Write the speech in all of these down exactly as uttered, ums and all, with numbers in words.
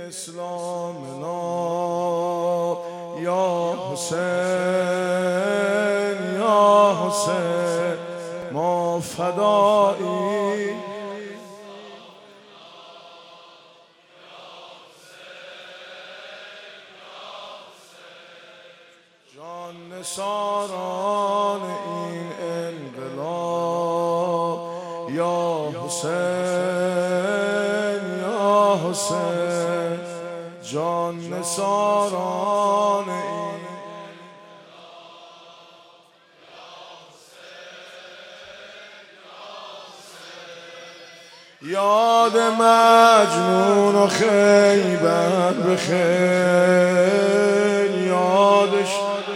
اسلامنا یا حسین یا حسین ما فدایی جان نثاران این انقلاب یا حسین یا حسین جان نثاران این یاد مجنون و خیبر بخیر یادش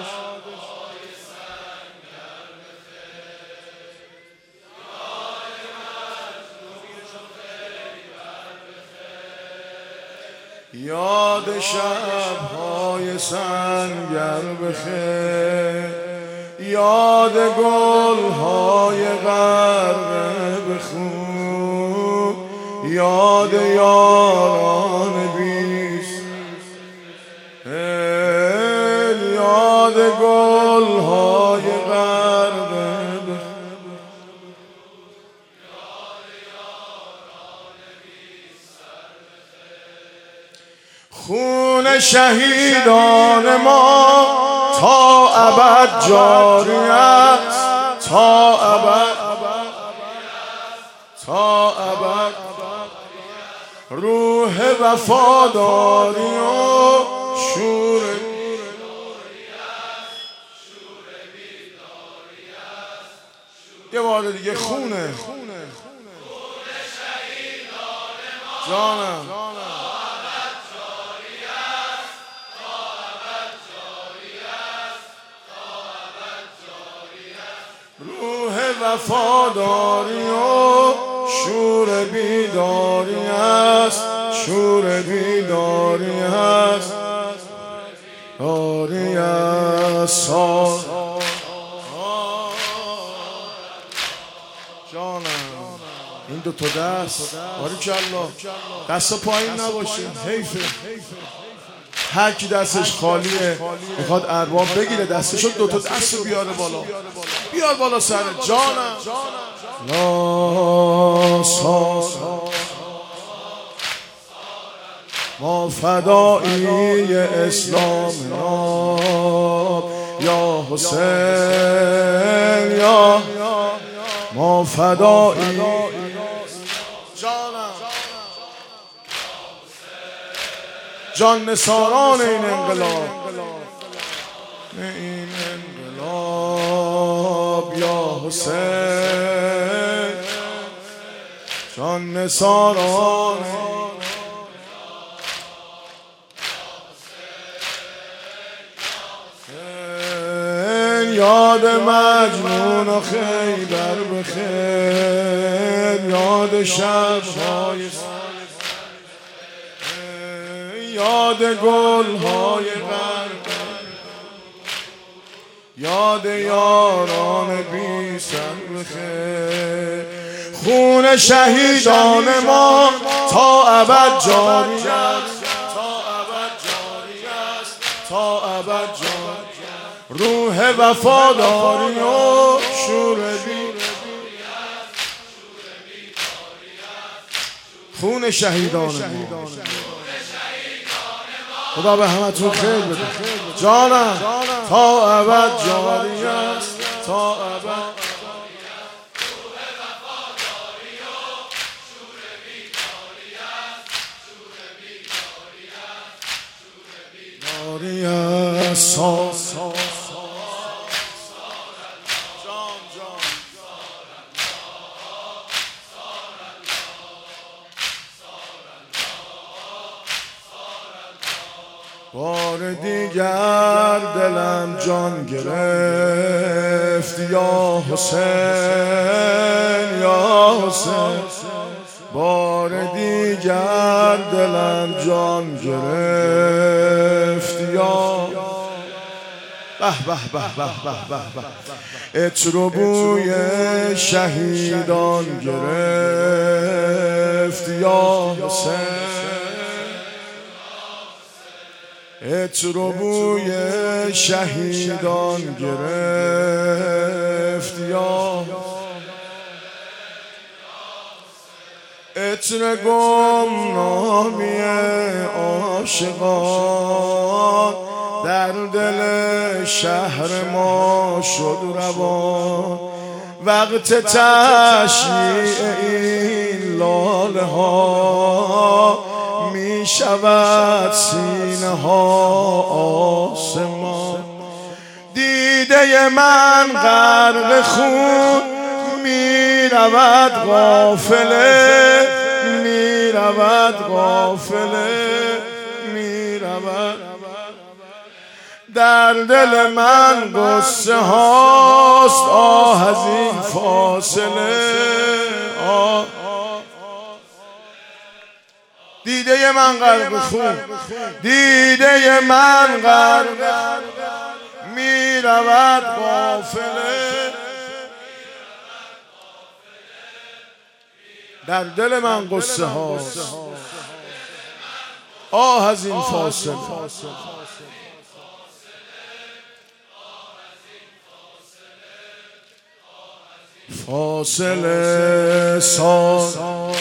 یاد شب‌های سنگر بخیر یاد گل‌های غرق بخون یاد یاران بیست یاد گل‌های غرق خون شهیدان ما تا ابد جاری است تا ابد تا ابد روح وفاداری و شور یه بار دیگه خونه جانم روح وفاداری و شور بیداری است شور بیداری است داری است جانم این دو تا دست باریکالله دست پایین نباشه حیفه هر کی دستش خالیه میخواد ارباب بگیره دستشو دو تا دست رو بیاره بالا بیار بالا سر جانم لا ساس ما فدایی اسلامنا یا حسین یا ما فدایی جانم جان نثاران این انقلاب این انقلاب یا حسین جان نثاران یاد مجنون و خیبر بخیر یاد شب‌های یاد گل‌های غرق یاد یاران بی سر بخیر خون شهیدان ما تا ابد جاری است تا ابد جاری است تا ابد جاری روح وفاداری و شور بی خون شهیدان ما خدا به همتون خیر بده جانم تا ابد جاری است تا ابد جاری است بار دیگر دلم جان گرفت یا حسین یا حسین بار دیگر دلم جان گرفت یا به به به به به به عطر و بوی شهیدان گرفت یا حسین عطر بوی شهیدان گرفت یا عطر گمنامی عاشقان در دل شهر ما شد روان. وقت تشییع این لاله ها می شود سینه ها آسمان. دیده من غرق خون می رود غافله، می رود غافله، می رود. در دل من غصه هاست آه از این فاصله. آه دیده من غرق خون، دیده من غرق می رود غافله. در دل من غصه هاست آه از این فاصله. فاصله ساز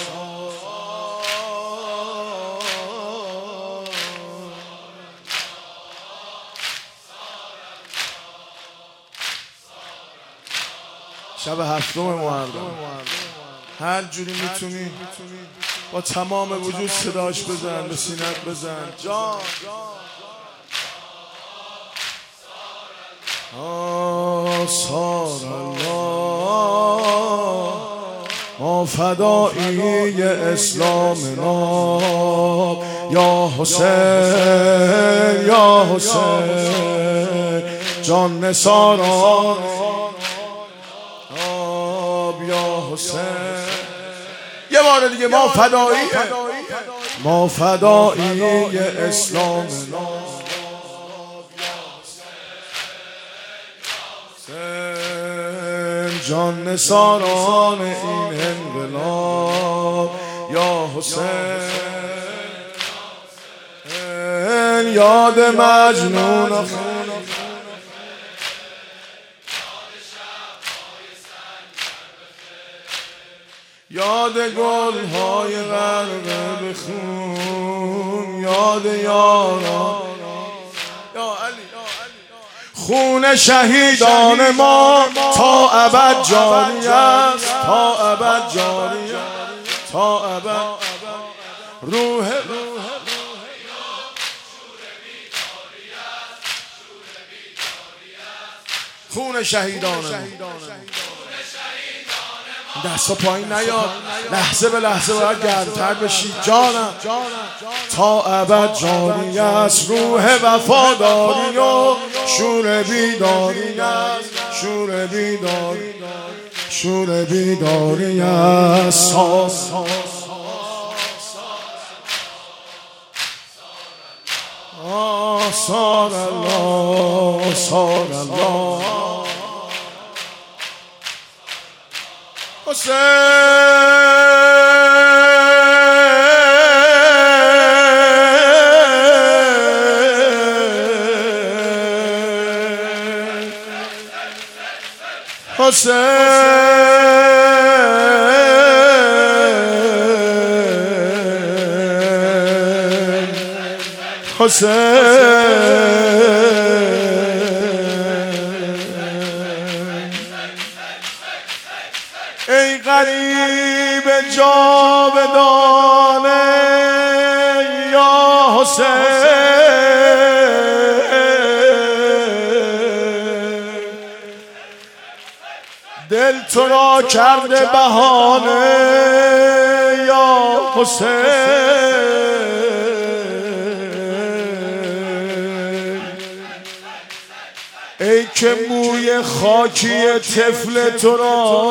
شب هفتم محرم هر جوری میتونی با تمام وجود صداش بزن، به سینت بزن. جان آثار الله ما فدایی اسلام ناب یا حسین یا حسین جان نثاران آب یا حسین. یه بار دیگه ما فدایی ما فدایی اسلام ناب جان نثاران این انقلاب یا حسین. یاد مجنون یاد گل های غرقه به خون، یاد یاران یا علی خون شهیدان ما تا ابد جاری است، تا ابد جاری است، تا ابد. روح خون شهیدان دستا پایین نیاد، لحظه به لحظه باید گرمتر بشید. جانم تا ابد جاری است، روح وفاداری و شور بیداری است، شور بیداری شور بیداری است. آثار الله آثار الله حسین حسین حسین ای غریب جاودانه یا حسین، دل تو را کرده بهانه یا حسین. ای که موی خاکی طفل تو را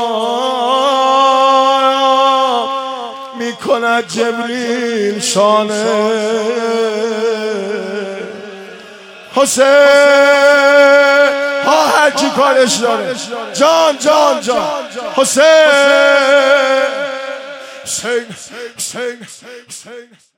می کند جبریل شانه حسین. ها هر کی کارش داره جان جان جان حسین حسین حسین حسین